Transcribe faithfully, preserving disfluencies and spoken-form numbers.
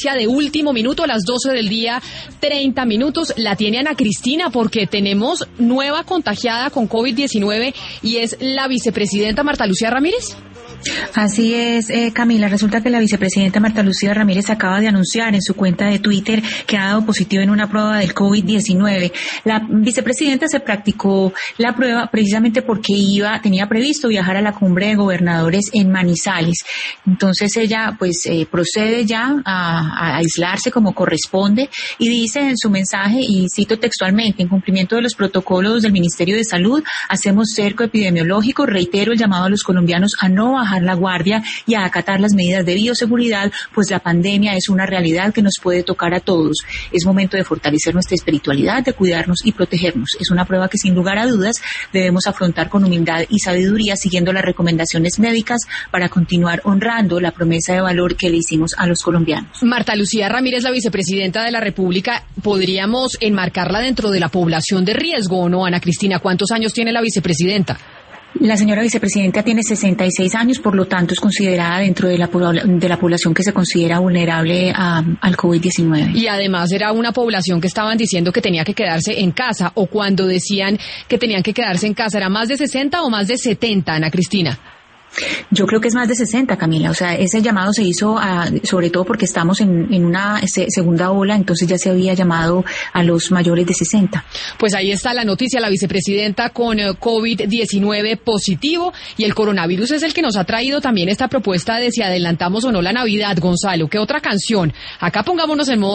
noticia de último minuto a las doce del día, treinta minutos. La tiene Ana Cristina porque tenemos nueva contagiada con COVID diecinueve y es la vicepresidenta Marta Lucía Ramírez. Así es, eh, Camila. Resulta que la vicepresidenta Marta Lucía Ramírez acaba de anunciar en su cuenta de Twitter que ha dado positivo en una prueba del COVID diecinueve. La vicepresidenta se practicó la prueba precisamente porque iba, tenía previsto viajar a la cumbre de gobernadores en Manizales. Entonces ella pues eh, procede ya a, a aislarse como corresponde y dice en su mensaje, y cito textualmente: en cumplimiento de los protocolos del Ministerio de Salud, hacemos cerco epidemiológico, reitero el llamado a los colombianos a no bajar la guardia y a acatar las medidas de bioseguridad, pues la pandemia es una realidad que nos puede tocar a todos. Es momento de fortalecer nuestra espiritualidad, de cuidarnos y protegernos. Es una prueba que sin lugar a dudas debemos afrontar con humildad y sabiduría, siguiendo las recomendaciones médicas para continuar honrando la promesa de valor que le hicimos a los colombianos. Marta Lucía Ramírez, la vicepresidenta de la República, ¿podríamos enmarcarla dentro de la población de riesgo o no, Ana Cristina? ¿Cuántos años tiene la vicepresidenta? La señora vicepresidenta tiene sesenta y seis años, por lo tanto es considerada dentro de la, de la población que se considera vulnerable a, al COVID diecinueve. Y además era una población que estaban diciendo que tenía que quedarse en casa, o cuando decían que tenían que quedarse en casa, ¿era más de sesenta o más de setenta, Ana Cristina? Yo creo que es más de sesenta, Camila. O sea, ese llamado se hizo a, sobre todo porque estamos en, en una se, segunda ola, entonces ya se había llamado a los mayores de sesenta. Pues ahí está la noticia, la vicepresidenta con COVID diecinueve positivo, y el coronavirus es el que nos ha traído también esta propuesta de si adelantamos o no la Navidad. Gonzalo, ¿qué otra canción? Acá pongámonos en modo